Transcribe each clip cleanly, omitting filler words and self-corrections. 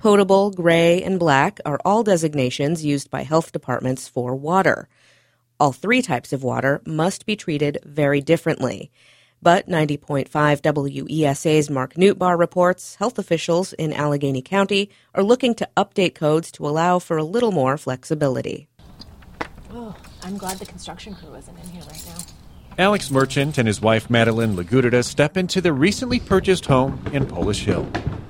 Potable, gray, and black are all designations used by health departments for water. All three types of water must be treated very differently. But 90.5 WESA's Mark Newtbar reports health officials in Allegheny County are looking to update codes to allow for a little more flexibility. Oh, I'm glad the construction crew isn't in here right now. Alex Merchant and his wife Madeline Lagudita step into the recently purchased home in Polish Hill.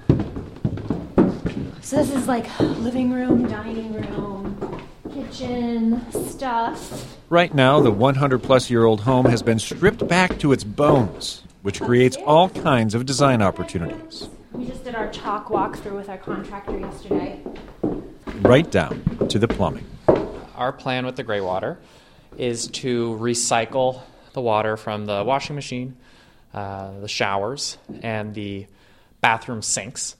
So this is like living room, dining room, kitchen, stuff. Right now, the 100-plus-year-old home has been stripped back to its bones, which creates all kinds of design opportunities. We just did our chalk walkthrough with our contractor yesterday. Right down to the plumbing. Our plan with the gray water is to recycle the water from the washing machine, the showers, and the bathroom sinks.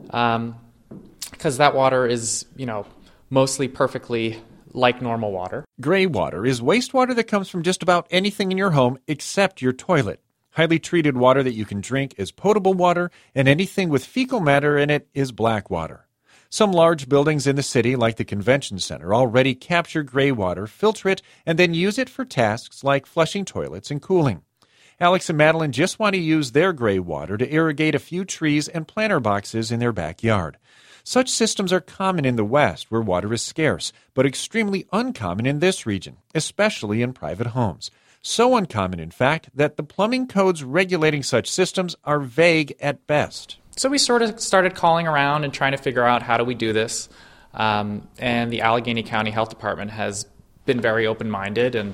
Because that water is, mostly perfectly like normal water. Gray water is wastewater that comes from just about anything in your home except your toilet. Highly treated water that you can drink is potable water, and anything with fecal matter in it is black water. Some large buildings in the city, like the Convention Center, already capture gray water, filter it, and then use it for tasks like flushing toilets and cooling. Alex and Madeline just want to use their gray water to irrigate a few trees and planter boxes in their backyard. Such systems are common in the West, where water is scarce, but extremely uncommon in this region, especially in private homes. So uncommon, in fact, that the plumbing codes regulating such systems are vague at best. So we sort of started calling around and trying to figure out how do we do this. And the Allegheny County Health Department has been very open-minded, and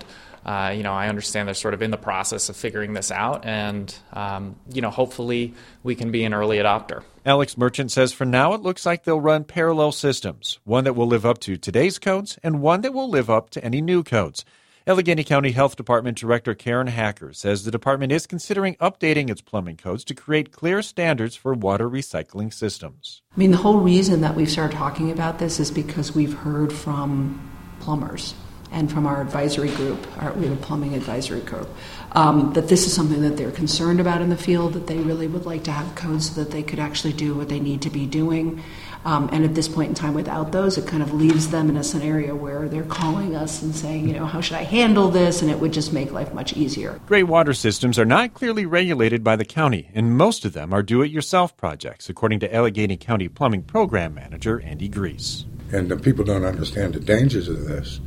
I understand they're sort of in the process of figuring this out, and hopefully we can be an early adopter. Alex Merchant says for now it looks like they'll run parallel systems, one that will live up to today's codes and one that will live up to any new codes. Allegheny County Health Department Director Karen Hacker says the department is considering updating its plumbing codes to create clear standards for water recycling systems. The whole reason that we've started talking about this is because we've heard from plumbers and from our advisory group, we have a plumbing advisory group, that this is something that they're concerned about in the field, that they really would like to have codes so that they could actually do what they need to be doing. And at this point in time, without those, it kind of leaves them in a scenario where they're calling us and saying, how should I handle this? And it would just make life much easier. Gray water systems are not clearly regulated by the county, and most of them are do-it-yourself projects, according to Allegheny County Plumbing Program Manager Andy Grease. And the people don't understand the dangers of this.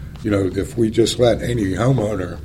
If we just let any homeowner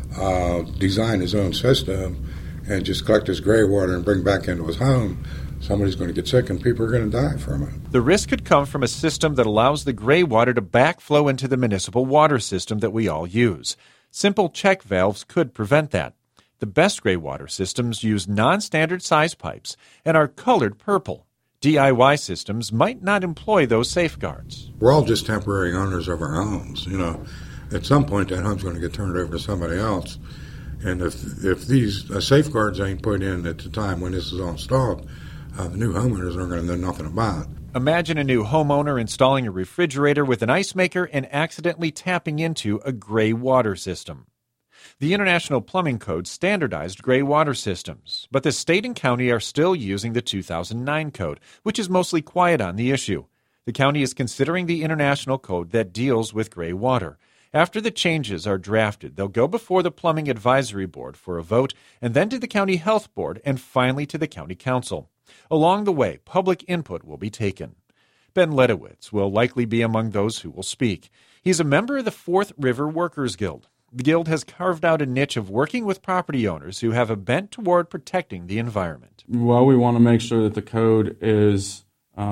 design his own system and just collect his gray water and bring back into his home, somebody's going to get sick and people are going to die from it. The risk could come from a system that allows the gray water to backflow into the municipal water system that we all use. Simple check valves could prevent that. The best gray water systems use non-standard size pipes and are colored purple. DIY systems might not employ those safeguards. We're all just temporary owners of our homes. At some point that home's going to get turned over to somebody else. And if these safeguards ain't put in at the time when this is all installed, the new homeowners aren't going to know nothing about. Imagine a new homeowner installing a refrigerator with an ice maker and accidentally tapping into a gray water system. The International Plumbing Code standardized gray water systems, but the state and county are still using the 2009 code, which is mostly quiet on the issue. The county is considering the international code that deals with gray water. After the changes are drafted, they'll go before the Plumbing Advisory Board for a vote, and then to the County Health Board, and finally to the County Council. Along the way, public input will be taken. Ben Ledowitz will likely be among those who will speak. He's a member of the Fourth River Workers Guild. The Guild has carved out a niche of working with property owners who have a bent toward protecting the environment. Well, we want to make sure that the code is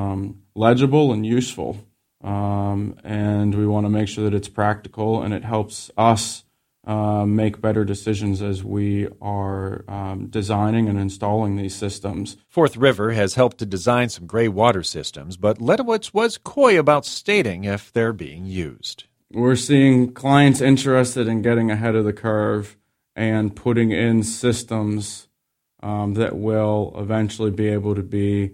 legible and useful, and we want to make sure that it's practical and it helps us make better decisions as we are designing and installing these systems. Fourth River has helped to design some gray water systems, but Ledowitz was coy about stating if they're being used. We're seeing clients interested in getting ahead of the curve and putting in systems that will eventually be able to be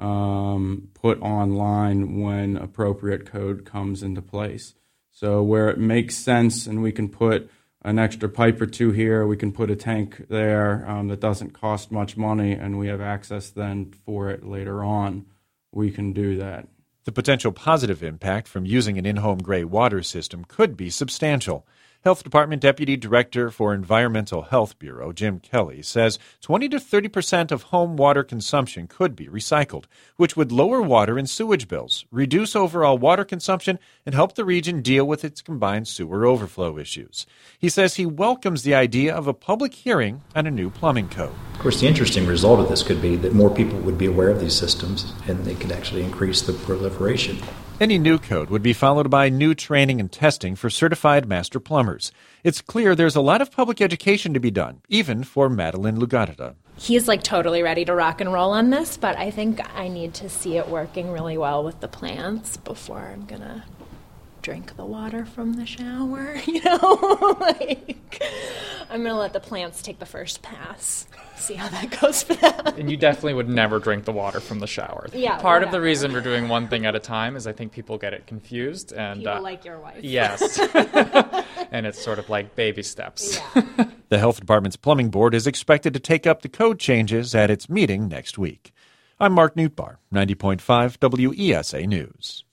put online when appropriate code comes into place. So where it makes sense and we can put an extra pipe or two here, we can put a tank there that doesn't cost much money, and we have access then for it later on. we can do that. The potential positive impact from using an in-home gray water system could be substantial. Health Department Deputy Director for Environmental Health Bureau, Jim Kelly, says 20 to 30% of home water consumption could be recycled, which would lower water and sewage bills, reduce overall water consumption, and help the region deal with its combined sewer overflow issues. He says he welcomes the idea of a public hearing on a new plumbing code. Of course, the interesting result of this could be that more people would be aware of these systems, and they could actually increase the proliferation. Any new code would be followed by new training and testing for certified master plumbers. It's clear there's a lot of public education to be done, even for Madeline Lugarda. He's totally ready to rock and roll on this, but I think I need to see it working really well with the plants before I'm going to drink the water from the shower, I'm going to let the plants take the first pass, see how that goes for them. And you definitely would never drink the water from the shower. Yeah, Part of the reason we're doing one thing at a time is I think people get it confused. And people like your wife. Yes. And it's sort of like baby steps. Yeah. The Health Department's Plumbing Board is expected to take up the code changes at its meeting next week. I'm Mark Newtbar, 90.5 WESA News.